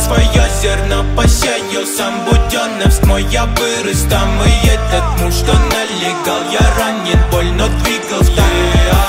свое зерно посеял. Сам Буденновск мой, я вырос там. И этот муж, что налегал, я ранен, больно двигался.